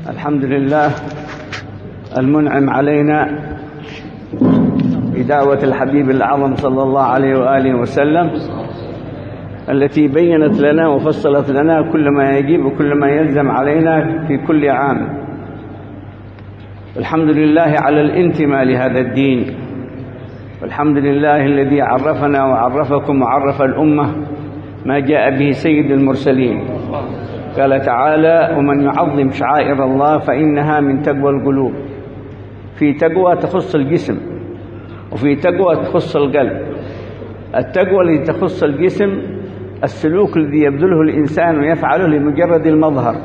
الحمد لله المنعم علينا بدعوة الحبيب الأعظم صلى الله عليه وآله وسلم، التي بيّنت لنا وفصلت لنا كل ما يجب وكل ما يلزم علينا في كل عام. الحمد لله على الانتماء لهذا الدين، والحمد لله الذي عرفنا وعرفكم وعرف الأمة ما جاء به سيد المرسلين. قال تعالى: ومن يعظم شعائر الله فإنها من تقوى القلوب. في تقوى تخص الجسم، وفي تقوى تخص القلب. التقوى التي تخص الجسم السلوك الذي يبذله الإنسان ويفعله لمجرد المظهر،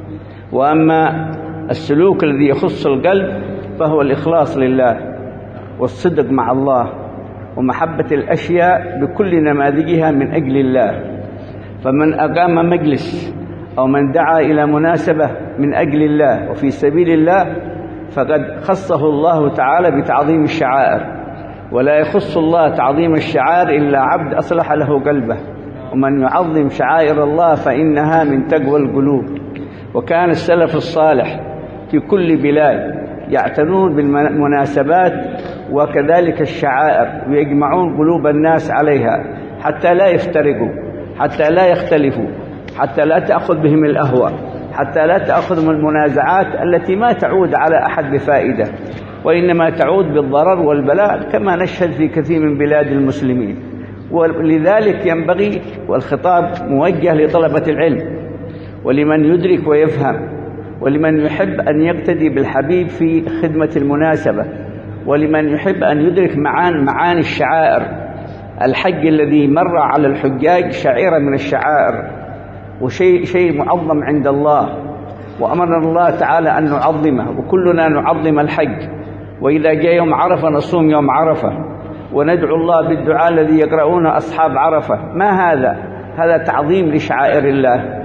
وأما السلوك الذي يخص القلب فهو الإخلاص لله والصدق مع الله ومحبة الأشياء بكل نماذجها من أجل الله. فمن أقام مجلس أو من دعا إلى مناسبة من أجل الله وفي سبيل الله فقد خصه الله تعالى بتعظيم الشعائر، ولا يخص الله تعظيم الشعائر إلا عبد أصلح له قلبه. ومن يعظم شعائر الله فإنها من تقوى القلوب. وكان السلف الصالح في كل بلاد يعتنون بالمناسبات وكذلك الشعائر، ويجمعون قلوب الناس عليها حتى لا يفترقوا، حتى لا يختلفوا، حتى لا تأخذ بهم الأهواء، حتى لا تأخذهم المنازعات التي ما تعود على أحد بفائدة، وإنما تعود بالضرر والبلاء كما نشهد في كثير من بلاد المسلمين. ولذلك ينبغي، والخطاب موجه لطلبة العلم ولمن يدرك ويفهم، ولمن يحب أن يقتدي بالحبيب في خدمة المناسبة، ولمن يحب أن يدرك معاني الشعائر. الحج الذي مر على الحجاج شعيرة من الشعائر، وشيء معظم عند الله، وأمرنا الله تعالى أن نعظمه، وكلنا نعظم الحج. وإذا جاء يوم عرفة نصوم يوم عرفة وندعو الله بالدعاء الذي يقرؤونه أصحاب عرفة. ما هذا؟ هذا تعظيم لشعائر الله،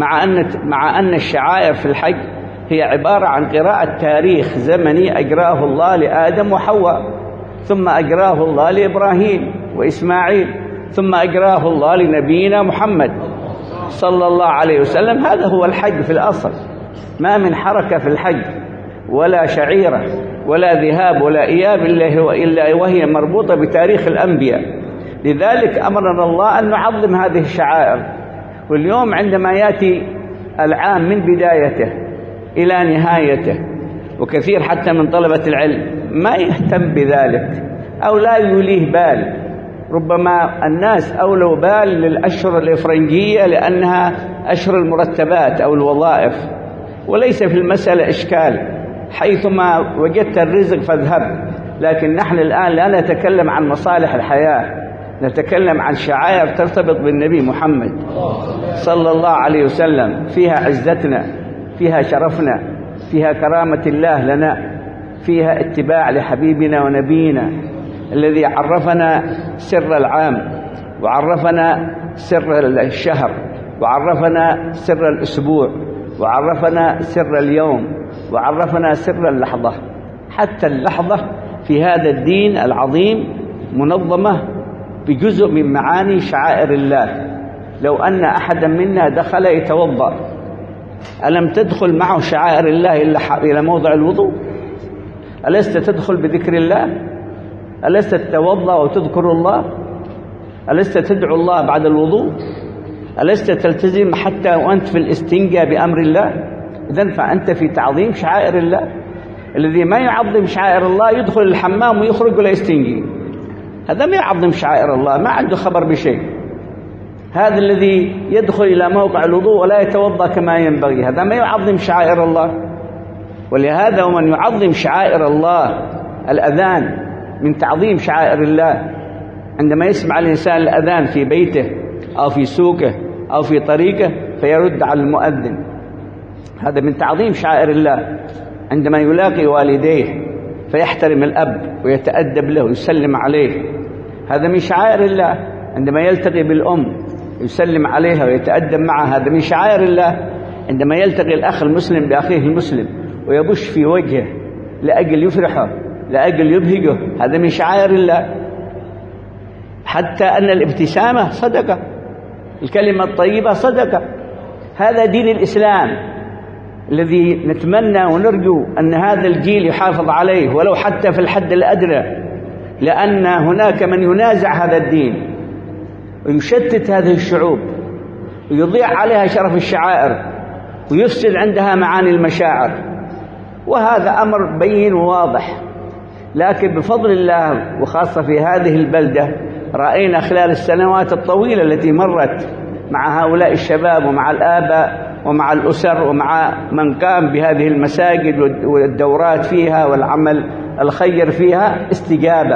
مع أن الشعائر في الحج هي عبارة عن قراءة تاريخ زمني أجراه الله لآدم وحواء، ثم أجراه الله لإبراهيم وإسماعيل، ثم أجراه الله لنبينا محمد صلى الله عليه وسلم. هذا هو الحج في الأصل. ما من حركة في الحج ولا شعيرة ولا ذهاب ولا إياب إلا وهي مربوطة بتاريخ الأنبياء. لذلك أمرنا الله أن نعظم هذه الشعائر. واليوم عندما يأتي العام من بدايته إلى نهايته، وكثير حتى من طلبة العلم ما يهتم بذلك أو لا يوليه بال، ربما الناس أولوا بال للأشهر الإفرنجية لأنها أشهر المرتبات أو الوظائف، وليس في المسألة إشكال، حيثما وجدت الرزق فاذهب. لكن نحن الآن لا نتكلم عن مصالح الحياة، نتكلم عن شعائر ترتبط بالنبي محمد صلى الله عليه وسلم، فيها عزتنا، فيها شرفنا، فيها كرامة الله لنا، فيها اتباع لحبيبنا ونبينا الذي عرفنا سر العام، وعرفنا سر الشهر، وعرفنا سر الأسبوع، وعرفنا سر اليوم، وعرفنا سر اللحظة. حتى اللحظة في هذا الدين العظيم منظمة بجزء من معاني شعائر الله. لو أن أحدا منا دخل يتوضأ، ألم تدخل معه شعائر الله إلى موضع الوضوء؟ ألست تدخل بذكر الله؟ ألست تتوضأ وتذكر الله؟ ألست تدعو الله بعد الوضوء؟ ألست تلتزم حتى وأنت في الاستنجاء بأمر الله؟ إذن فأنت في تعظيم شعائر الله. الذي ما يعظم شعائر الله يدخل الحمام ويخرج ولا يستنجي، هذا ما يعظم شعائر الله، ما عنده خبر بشيء. هذا الذي يدخل إلى موقع الوضوء ولا يتوضأ كما ينبغي، هذا ما يعظم شعائر الله. ولهذا ومن يعظم شعائر الله، الأذان من تعظيم شعائر الله. عندما يسمع الإنسان الأذان في بيته أو في سوقه أو في طريقه فيرد على المؤذن، هذا من تعظيم شعائر الله. عندما يلاقي والديه فيحترم الأب ويتأدب له ويسلم عليه، هذا من شعائر الله. عندما يلتقي بالأم يسلم عليها ويتأدب معها، هذا من شعائر الله. عندما يلتقي الأخ المسلم بأخيه المسلم ويبش في وجهه لأجل يفرحه، لأجل يبهجه، هذا من شعائر الله. حتى أن الابتسامة صدقة، الكلمة الطيبة صدقة. هذا دين الإسلام. الذي نتمنى ونرجو أن هذا الجيل يحافظ عليه ولو حتى في الحد الأدنى، لأن هناك من ينازع هذا الدين ويشتت هذه الشعوب ويضيع عليها شرف الشعائر ويفسد عندها معاني المشاعر، وهذا أمر بين وواضح. لكن بفضل الله وخاصة في هذه البلدة رأينا خلال السنوات الطويلة التي مرت مع هؤلاء الشباب ومع الآباء ومع الأسر ومع من قام بهذه المساجد والدورات فيها والعمل الخير فيها استجابة،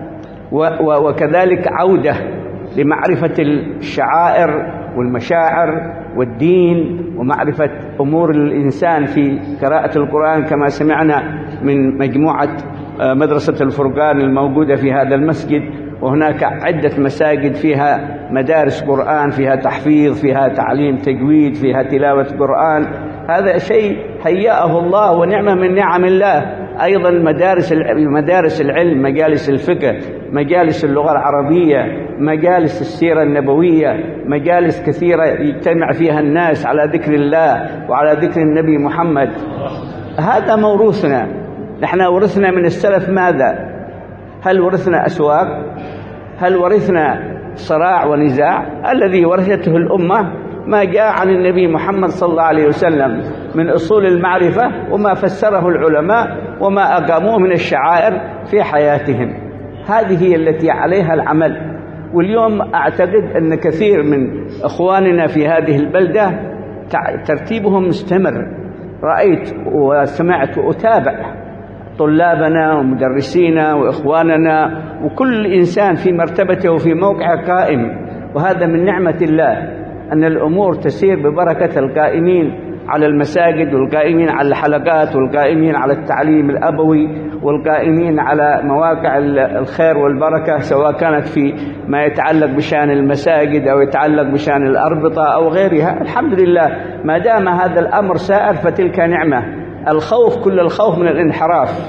وكذلك عودة لمعرفة الشعائر والمشاعر والدين ومعرفة أمور الإنسان في قراءة القرآن كما سمعنا من مجموعة مدرسة الفرقان الموجودة في هذا المسجد. وهناك عدة مساجد فيها مدارس قرآن، فيها تحفيظ، فيها تعليم تجويد، فيها تلاوة قرآن. هذا شيء هيأه الله ونعمة من نعم الله. أيضا مدارس العلم، مجالس الفقه، مجالس اللغة العربية، مجالس السيرة النبوية، مجالس كثيرة يجتمع فيها الناس على ذكر الله وعلى ذكر النبي محمد. هذا موروثنا. نحن ورثنا من السلف ماذا؟ هل ورثنا أسواق؟ هل ورثنا صراع ونزاع؟ الذي ورثته الأمة ما جاء عن النبي محمد صلى الله عليه وسلم من أصول المعرفة وما فسره العلماء وما أقاموه من الشعائر في حياتهم. هذه هي التي عليها العمل. واليوم أعتقد أن كثير من إخواننا في هذه البلدة ترتيبهم مستمر. رأيت وسمعت وأتابع طلابنا ومدرسينا وإخواننا وكل إنسان في مرتبته وفي موقعه قائم، وهذا من نعمة الله أن الأمور تسير ببركة القائمين على المساجد والقائمين على الحلقات والقائمين على التعليم الأبوي والقائمين على مواقع الخير والبركة، سواء كانت في ما يتعلق بشأن المساجد أو يتعلق بشأن الأربطة أو غيرها. الحمد لله ما دام هذا الأمر سائر فتلك نعمة. الخوف كل الخوف من الانحراف،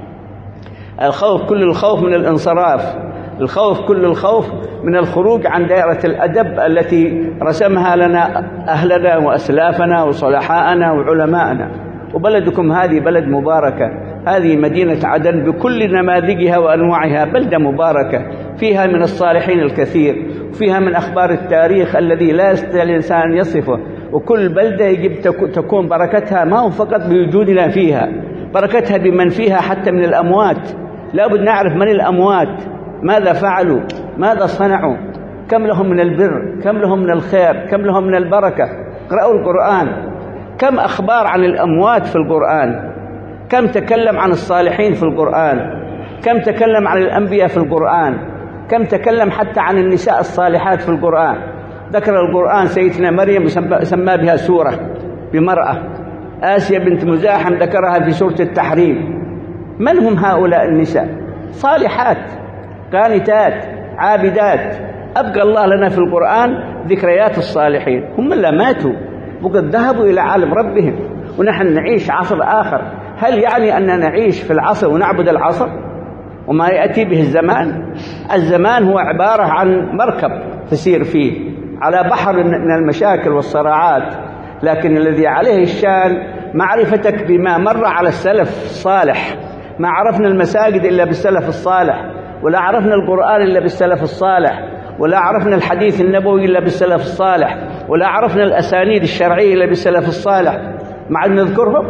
الخوف كل الخوف من الانصراف، الخوف كل الخوف من الخروج عن دائرة الأدب التي رسمها لنا أهلنا وأسلافنا وصلحاءنا وعلماءنا. وبلدكم هذه بلد مباركة، هذه مدينة عدن بكل نماذجها وأنواعها، بلدة مباركة فيها من الصالحين الكثير، وفيها من أخبار التاريخ الذي لا يستطيع الإنسان أن يصفه. وكل بلدة يجب تكون بركتها ما هو فقط بوجودنا فيها، بركتها بمن فيها حتى من الأموات. لا بد نعرف من الأموات، ماذا فعلوا، ماذا صنعوا، كم لهم من البر، كم لهم من الخير، كم لهم من البركة. اقرأوا القرآن، كم أخبار عن الأموات في القرآن، كم تكلم عن الصالحين في القرآن، كم تكلم عن الأنبياء في القرآن، كم تكلم حتى عن النساء الصالحات في القرآن. ذكر القرآن سيدنا مريم سمى بها سورة بمرأة، آسيا بنت مزاحم ذكرها في سورة التحريم. من هم هؤلاء النساء؟ صالحات قانتات عابدات. أبقى الله لنا في القرآن ذكريات الصالحين، هم لا ماتوا وقد ذهبوا إلى عالم ربهم، ونحن نعيش عصر آخر. هل يعني أننا نعيش في العصر ونعبد العصر وما يأتي به الزمان؟ الزمان هو عبارة عن مركب تسير فيه على بحر من المشاكل والصراعات، لكن الذي عليه الشان معرفتك بما مر على السلف الصالح. ما عرفنا المساجد إلا بالسلف الصالح، ولا عرفنا القرآن إلا بالسلف الصالح، ولا عرفنا الحديث النبوي إلا بالسلف الصالح، ولا عرفنا الأسانيد الشرعية إلا بالسلف الصالح. مع أن نذكرهم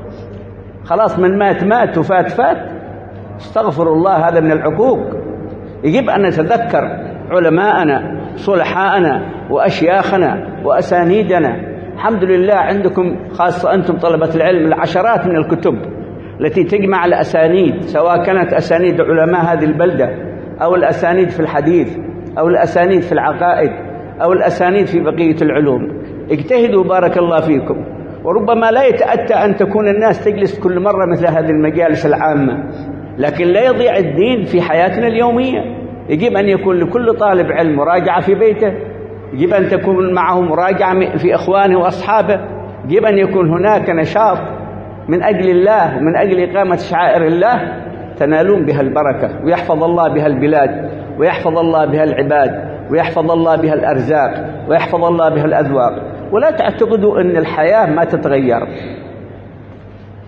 خلاص، من مات وفات فات، استغفر الله، هذا من العقوق. يجب أن نتذكر علماءنا صلحاءنا وأشياخنا وأسانيدنا. الحمد لله عندكم خاصة أنتم طلبة العلم العشرات من الكتب التي تجمع الأسانيد، سواء كانت أسانيد علماء هذه البلدة أو الأسانيد في الحديث أو الأسانيد في العقائد أو الأسانيد في بقية العلوم. اجتهدوا بارك الله فيكم. وربما لا يتأتى أن تكون الناس تجلس كل مرة مثل هذه المجالس العامة، لكن لا يضيع الدين في حياتنا اليومية. يجب أن يكون لكل طالب علم مراجعة في بيته، يجب أن تكون معه مراجعة في إخوانه وأصحابه، يجب أن يكون هناك نشاط من أجل الله، من أجل إقامة شعائر الله تنالون بها البركة، ويحفظ الله بها البلاد، ويحفظ الله بها العباد، ويحفظ الله بها الأرزاق، ويحفظ الله بها الأذواق. ولا تعتقدوا أن الحياة ما تتغير.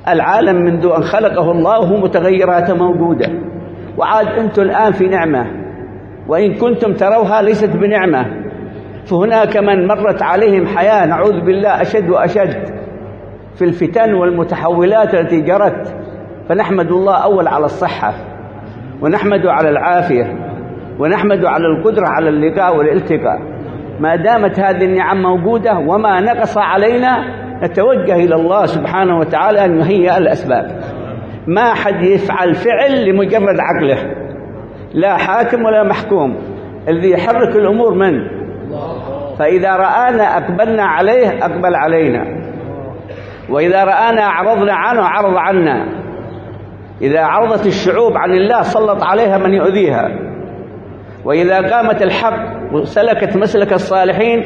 العالم منذ أن خلقه الله وهو متغيرات موجودة، وعاد أنتم الآن في نعمة، وإن كنتم تروها ليست بنعمة، فهناك من مرت عليهم حياة نعوذ بالله أشد وأشد في الفتن والمتحولات التي جرت، فنحمد الله أول على الصحة، ونحمد على العافية، ونحمد على القدرة على اللقاء والالتقاء. ما دامت هذه النعم موجودة وما نقص علينا نتوجه إلى الله سبحانه وتعالى أن يهيئ الأسباب. ما حد يفعل فعل لمجرد عقله، لا حاكم ولا محكوم، الذي يحرك الأمور من؟ فإذا رآنا أقبلنا عليه أقبل علينا، وإذا رآنا أعرضنا عنه أعرض عنا. إذا عرضت الشعوب عن الله سلط عليها من يؤذيها، وإذا قامت الحق وسلكت مسلك الصالحين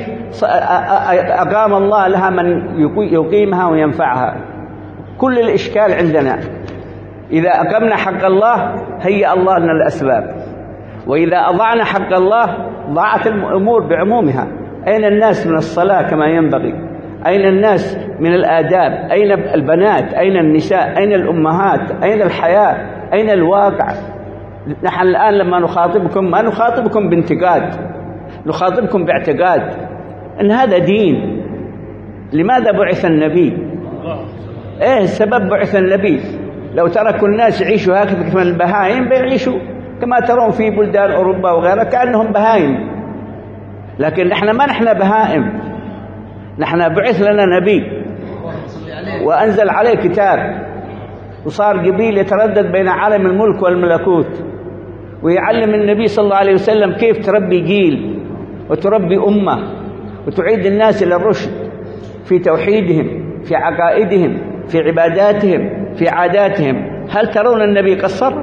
أقام الله لها من يقيمها وينفعها. كل الإشكال عندنا إذا أقمنا حق الله هيأ الله لنا الأسباب، وإذا أضعنا حق الله ضاعت الأمور بعمومها. أين الناس من الصلاة كما ينبغي؟ أين الناس من الآداب؟ أين البنات؟ أين النساء؟ أين الأمهات؟ أين الحياة؟ أين الواقع؟ نحن الآن لما نخاطبكم ما نخاطبكم بانتقاد، نخاطبكم باعتقاد أن هذا دين. لماذا بعث النبي؟ إيه سبب بعث النبي؟ لو تركوا الناس يعيشوا هكذا كما البهائم بيعيشوا كما ترون في بلدان أوروبا وغيرها كأنهم بهائم، لكن نحن ما نحن بهائم، نحن بعث لنا نبي وأنزل عليه كتاب، وصار قبيل يتردد بين عالم الملك والملكوت، ويعلم النبي صلى الله عليه وسلم كيف تربي جيل وتربي أمة وتعيد الناس إلى الرشد في توحيدهم، في عقائدهم، في عباداتهم، في عاداتهم. هل ترون النبي قصر؟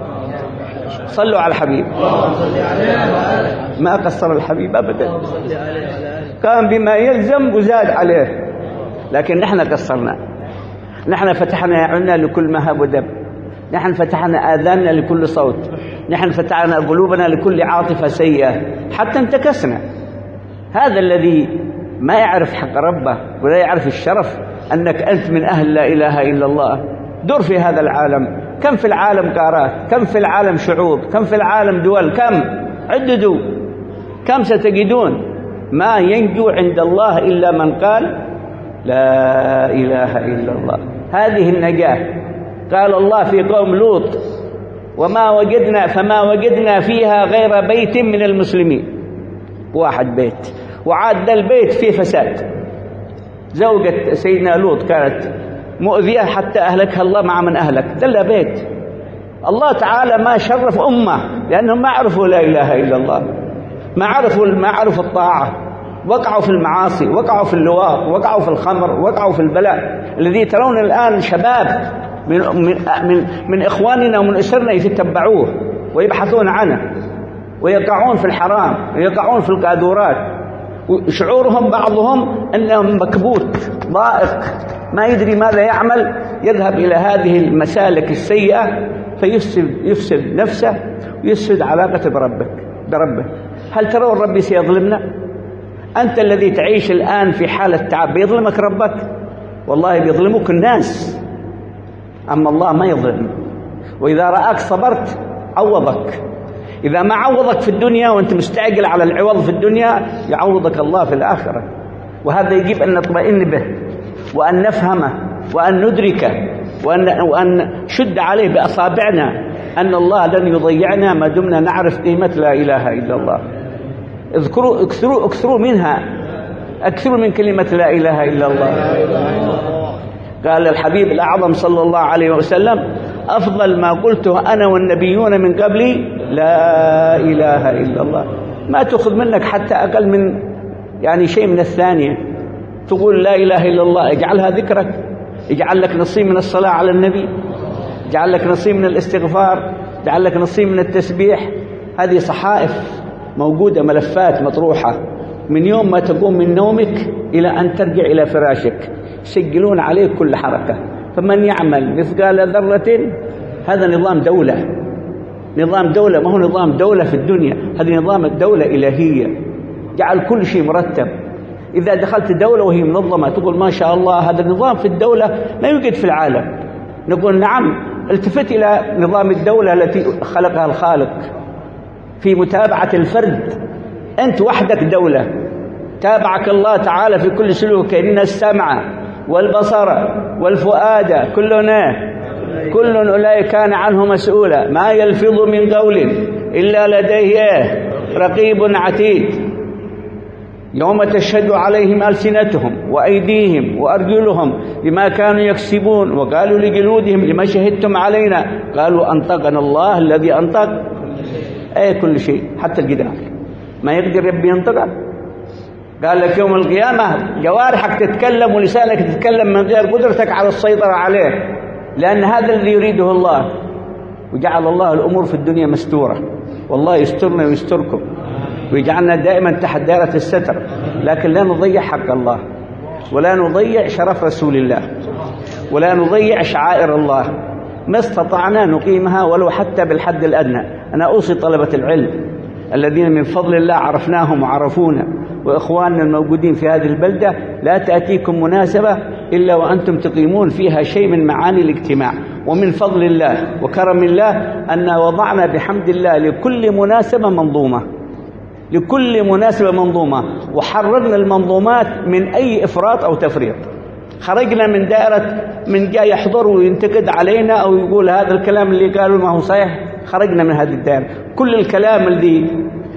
صلوا على الحبيب. ما قصر الحبيب أبدا، قام بما يلزم وزاد عليه، لكن نحن قصرنا. نحن فتحنا أعيننا لكل مهب ودب، نحن فتحنا آذاننا لكل صوت، نحن فتحنا قلوبنا لكل عاطفة سيئة حتى انتكسنا. هذا الذي ما يعرف حق ربه ولا يعرف الشرف أنك أنت من أهل لا إله إلا الله. دور في هذا العالم، كم في العالم قارات، كم في العالم شعوب، كم في العالم دول، كم عددوا، كم ستجدون. ما ينجو عند الله إلا من قال لا إله إلا الله. هذه النجاة. قال الله في قوم لوط فما وجدنا فيها غير بيت من المسلمين. واحد بيت، وعاد البيت فيه فساد. زوجة سيدنا لوط كانت مؤذية حتى أهلكها الله مع من أهلك، دل بيت. الله تعالى ما شرف أمة لأنهم ما عرفوا لا إله إلا الله، ما عرفوا الطاعة، وقعوا في المعاصي، وقعوا في اللواط، وقعوا في الخمر، وقعوا في البلاء الذي ترون الآن شباب من إخواننا ومن أسرنا يتبعوه ويبحثون عنه، ويقعون في الحرام ويقعون في القاذورات، وشعورهم بعضهم أنهم مكبوت ضائق ما يدري ماذا يعمل، يذهب إلى هذه المسالك السيئة فيفسد نفسه ويفسد علاقته بربه. هل ترون ربي سيظلمنا؟ أنت الذي تعيش الآن في حالة تعب بيظلمك ربك؟ والله بيظلمك الناس، أما الله ما يظلم. وإذا رآك صبرت عوضك. إذا ما عوضك في الدنيا وأنت مستعجل على العوض في الدنيا يعوضك الله في الآخرة. وهذا يجب أن نطمئن به وأن نفهمه وأن ندركه وأن نشد عليه بأصابعنا أن الله لن يضيعنا ما دمنا نعرف قيمة لا إله إلا الله. اكثروا منها، أكثروا من كلمة لا إله إلا الله. قال الحبيب الأعظم صلى الله عليه وسلم أفضل ما قلته أنا والنبيون من قبلي لا إله إلا الله. ما تأخذ منك حتى أقل من شيء من الثانية، تقول لا إله إلا الله، اجعلها ذكرك، اجعل لك نصيب من الصلاة على النبي، اجعل لك نصيب من الاستغفار، اجعل لك نصيب من التسبيح. هذه صحائف موجودة، ملفات مطروحة من يوم ما تقوم من نومك إلى أن ترجع إلى فراشك، يسجلون عليك كل حركة. فمن يعمل مثقال ذرة، هذا نظام دولة، ما هو نظام دولة في الدنيا، هذا نظام الدولة إلهية، جعل كل شيء مرتب. إذا دخلت دولة وهي منظمة تقول ما شاء الله، هذا النظام في الدولة ما يوجد في العالم. نقول نعم، التفت إلى نظام الدولة التي خلقها الخالق في متابعة الفرد. أنت وحدك دولة، تابعك الله تعالى في كل سلوك، إن السمع والبصر والفؤاد كل أولئك كان عنه مسؤولا، ما يلفظ من قول إلا لديه رقيب عتيد. يوم تشهد عليهم ألسنتهم وأيديهم وأرجلهم بما كانوا يكسبون، وقالوا لجلودهم لما شهدتم علينا، قالوا أنطقنا الله الذي أنطق كل شيء، حتى الجدار ما يقدر ربي ينطقه. قال لك يوم القيامة جوارحك تتكلم ولسانك تتكلم من غير قدرتك على السيطرة عليه، لأن هذا الذي يريده الله. وجعل الله الأمور في الدنيا مستورة، والله يسترنا ويستركم ويجعلنا دائما تحت دائرة الستر، لكن لا نضيع حق الله، ولا نضيع شرف رسول الله، ولا نضيع شعائر الله. ما استطعنا نقيمها ولو حتى بالحد الأدنى. أنا أوصي طلبة العلم الذين من فضل الله عرفناهم وعرفونا، وإخواننا الموجودين في هذه البلدة، لا تأتيكم مناسبة إلا وأنتم تقيمون فيها شيء من معاني الاجتماع. ومن فضل الله وكرم الله أن وضعنا بحمد الله لكل مناسبة منظومة، لكل مناسبة منظومة، وحررنا المنظومات من أي إفراط أو تفريط. خرجنا من دائرة من جاي يحضر وينتقد علينا أو يقول هذا الكلام اللي قالوا ما هو صحيح، خرجنا من هذه الدائرة. كل الكلام اللي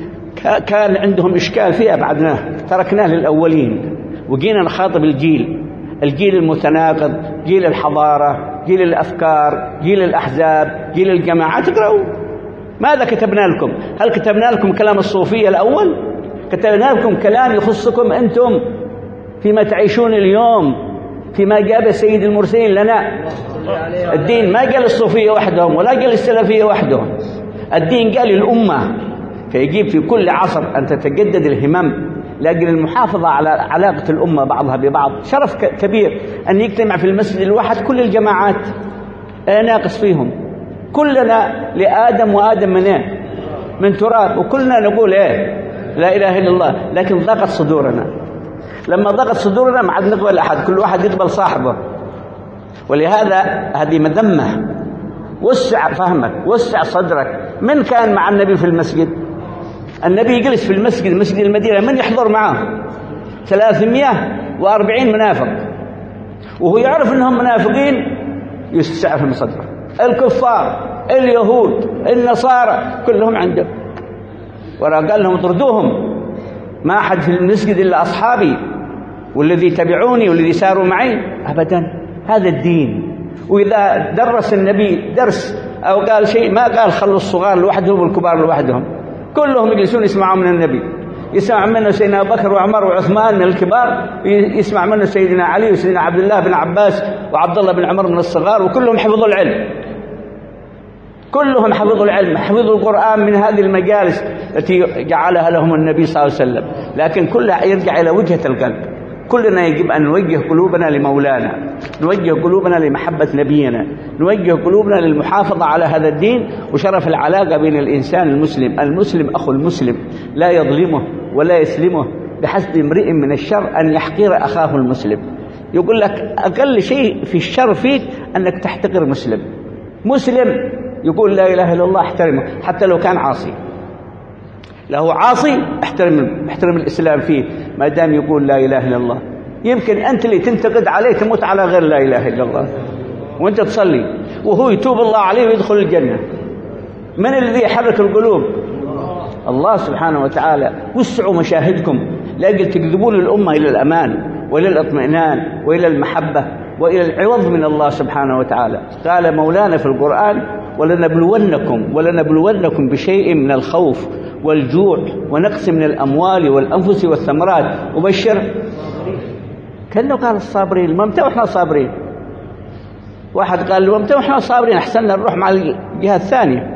كان عندهم إشكال فيه أبعدناه، تركناه للأولين، وجينا نخاطب الجيل المتناقض، جيل الحضارة، جيل الأفكار، جيل الأحزاب، جيل الجماعات. اقرأوا ماذا كتبنا لكم. هل كتبنا لكم كلام الصوفية الأول؟ كتبنا لكم كلام يخصكم أنتم فيما تعيشون اليوم، فيما جاب سيد المرسلين لنا. الدين ما قال الصوفية وحدهم ولا قال السلفية وحدهم، الدين قال الأمة. فيجب في كل عصر أن تتجدد الهمم لأجل المحافظة على علاقة الأمة بعضها ببعض. شرف كبير أن يجتمع في المسجد الواحد كل الجماعات، ناقص فيهم، كلنا لآدم وآدم من تراب، وكلنا نقول لا إله إلا الله، لكن ضاقت صدورنا. لما ضاقت صدورنا ما عاد نقبل أحد، كل واحد يقبل صاحبه. ولهذا هذه مذمة. وسع فهمك، وسع صدرك. من كان مع النبي في المسجد؟ النبي يجلس في المسجد، مسجد المدينة، من يحضر معه؟ 340 منافق، وهو يعرف أنهم منافقين، يسع في صدره. الكفار، اليهود، النصارى، كلهم عنده. وقال لهم اطردوهم، ما أحد في المسجد إلا أصحابي والذي تبعوني والذي ساروا معي. أبدا، هذا الدين. وإذا درس النبي درس أو قال شيء، ما قال خلوا الصغار لوحدهم والكبار لوحدهم، كلهم يجلسون يسمعوا من النبي. يسمع منه سيدنا أبو بكر وعمر وعثمان من الكبار، يسمع منه سيدنا علي وسيدنا عبد الله بن عباس وعبد الله بن عمر من الصغار، وكلهم حفظوا العلم، كلهم حفظوا العلم، حفظوا القرآن من هذه المجالس التي جعلها لهم النبي صلى الله عليه وسلم. لكن كلها يرجع إلى وجهة القلب. كلنا يجب أن نوجه قلوبنا لمولانا، نوجه قلوبنا لمحبة نبينا، نوجه قلوبنا للمحافظة على هذا الدين وشرف العلاقة بين الإنسان المسلم. المسلم أخو المسلم، لا يظلمه ولا يسلمه، بحسب امرئ من الشر أن يحقر أخاه المسلم. يقول لك أقل شيء في الشر فيك أنك تحتقر مسلم يقول لا إله إلا الله، احترمه حتى لو كان عاصي. له عاصي احترم الإسلام فيه ما دام يقول لا إله إلا الله. يمكن أنت اللي تنتقد عليه تموت على غير لا إله إلا الله وأنت تصلي، وهو يتوب الله عليه ويدخل الجنة. من الذي يحرك القلوب؟ الله سبحانه وتعالى. وسعوا مشاهدكم لأجل تجذبون الأمة إلى الأمان وإلى الاطمئنان وإلى المحبة وإلى العوض من الله سبحانه وتعالى. قال مولانا في القرآن: ولنبلونكم بشيء من الخوف والجوع ونقص من الأموال والأنفس والثمرات وبشر. كأنه قال الصابرين، ما متى وإحنا صابرين؟ واحد قال له متى وإحنا صابرين؟ أحسننا نروح مع الجهة الثانية.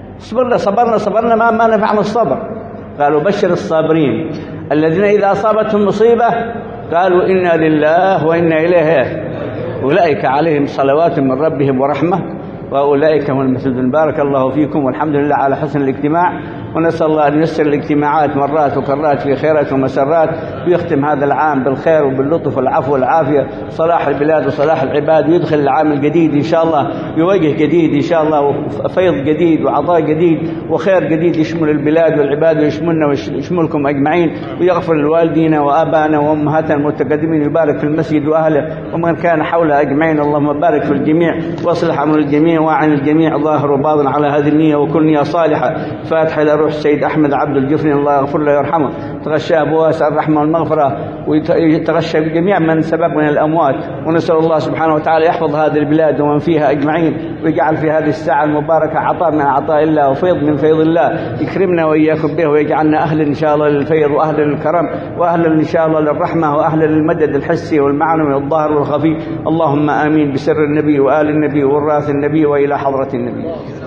صبرنا ما نفعنا الصبر. قالوا بشر الصابرين الذين إذا أصابتهم مصيبة قالوا إنا لله وإنا إليه أولئك عليهم صلوات من ربهم ورحمة وأولئك هم المهتدون. بارك الله فيكم والحمد لله على حسن الاجتماع. ونسأل الله أن ييسر الاجتماعات مرات وكرات في خيرات ومسرات، ويختم هذا العام بالخير وباللطف والعفو والعافية، صلاح البلاد وصلاح العباد، ويدخل العام الجديد إن شاء الله بوجه جديد إن شاء الله، وفيض جديد وعطاء جديد وخير جديد يشمل البلاد والعباد ويشملنا ويشملكم أجمعين، ويغفر لوالدينا وآبائنا وأمهاتنا المتقدمين، ويبارك في المسجد وأهله ومن كان حوله أجمعين. اللهم بارك في الجميع واصلح أمر الجميع وأعن الجميع ظاهر وباطن على هذه النية وكل نية صالحة. فاتحة إلى روح السيد أحمد عبد الجفري، الله يغفر له ويرحمه، تغشاه بواسع الرحمة والمغفرة، ويتغشى بجميع من سبق من الأموات. ونسأل الله سبحانه وتعالى يحفظ هذه البلاد ومن فيها أجمعين، ويجعل في هذه الساعة المباركة عطاء من عطاء الله وفيض من فيض الله، يكرمنا وإياكم به ويجعلنا أهل إن شاء الله للفيض وأهل للكرم وأهل إن شاء الله للرحمة وأهل للمدد الحسي والمعنوي والظاهر والخفي. اللهم آمين بسر النبي وآل النبي ووراث النبي وإلى حضرة النبي.